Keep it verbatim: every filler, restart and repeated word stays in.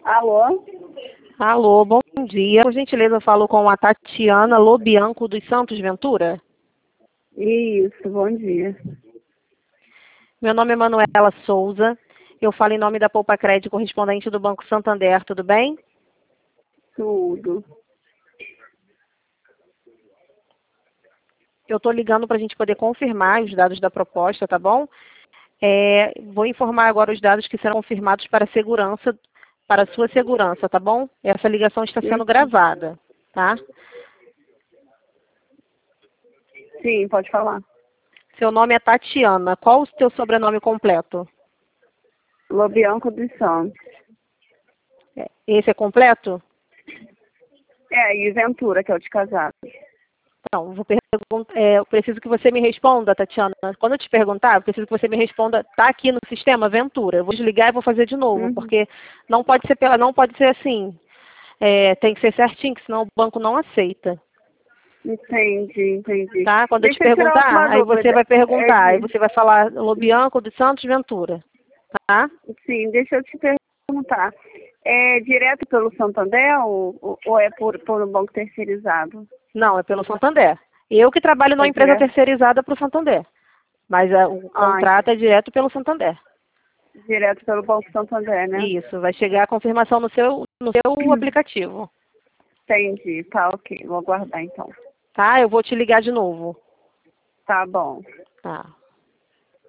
Alô? Alô, bom dia. Por gentileza, eu falo com a Tatiana Lobianco dos Santos Ventura. Isso, bom dia. Meu nome é Manuela Souza. Eu falo em nome da Poupa Crédito, correspondente do Banco Santander. Tudo bem? Tudo. Eu estou ligando para a gente poder confirmar os dados da proposta, tá bom? É, vou informar agora os dados que serão confirmados para segurança, para sua segurança, tá bom? Essa ligação está sendo gravada, tá? Sim, pode falar. Seu nome é Tatiana. Qual o seu sobrenome completo? Lobianco dos Santos. Esse é completo? É, e Ventura, que é o de casado. Então, vou perguntar, é, eu preciso que você me responda, Tatiana. Quando eu te perguntar, eu preciso que você me responda, tá aqui no sistema Ventura. Eu vou desligar e vou fazer de novo, Uhum. porque não pode ser pela, não pode ser assim. É, tem que ser certinho, que senão o banco não aceita. Entendi, entendi. Tá? Quando eu te Deixa eu tirar uma perguntar, aí você dúvida. vai É perguntar, aí de... você vai falar Lobianco dos Santos Ventura. Tá? Sim, deixa eu te perguntar. É direto pelo Santander ou, ou é por, por um banco terceirizado? Não, é pelo Santander. Eu que trabalho numa É empresa direto? terceirizada para o Santander. Mas é, o Ah, contrato é direto pelo Santander. direto pelo Banco Santander, né? Isso, vai chegar a confirmação no seu, no seu aplicativo. Entendi, tá ok. Vou aguardar então. Tá? Eu vou te ligar de novo. Tá bom. Tá.